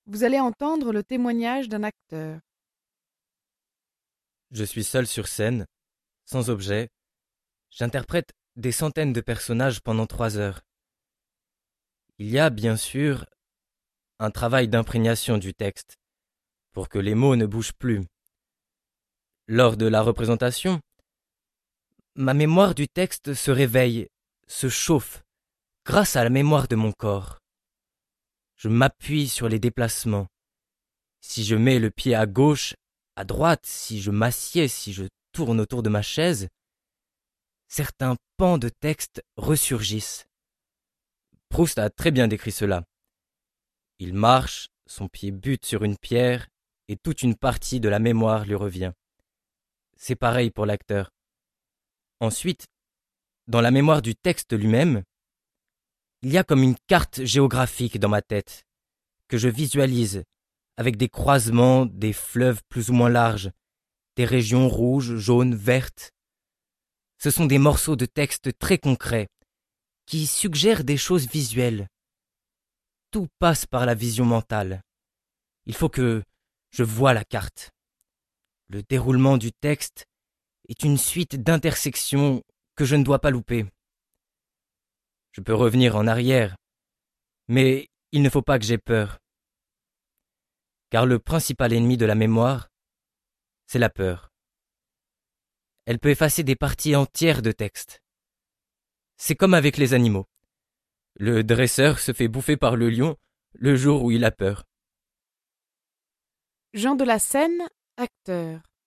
Vous allez entendre le témoignage d'un acteur. Je suis seul sur scène, sans objet. J'interprète des centaines de personnages pendant 3 heures. Il y a, bien sûr, un travail d'imprégnation du texte, pour que les mots ne bougent plus. Lors de la représentation, ma mémoire du texte se réveille, se chauffe, grâce à la mémoire de mon corps. Je m'appuie sur les déplacements. Si je mets le pied à gauche, à droite, si je m'assieds, si je tourne autour de ma chaise, certains pans de texte ressurgissent. Proust a très bien décrit cela. Il marche, son pied bute sur une pierre, et toute une partie de la mémoire lui revient. C'est pareil pour l'acteur. Ensuite, dans la mémoire du texte lui-même, il y a comme une carte géographique dans ma tête, que je visualise, avec des croisements, des fleuves plus ou moins larges, des régions rouges, jaunes, vertes. Ce sont des morceaux de texte très concrets, qui suggèrent des choses visuelles. Tout passe par la vision mentale. Il faut que je voie la carte. Le déroulement du texte est une suite d'intersections que je ne dois pas louper. Je peux revenir en arrière, mais il ne faut pas que j'aie peur. Car le principal ennemi de la mémoire, c'est la peur. Elle peut effacer des parties entières de texte. C'est comme avec les animaux. Le dresseur se fait bouffer par le lion le jour où il a peur. Jean de la Seine, acteur.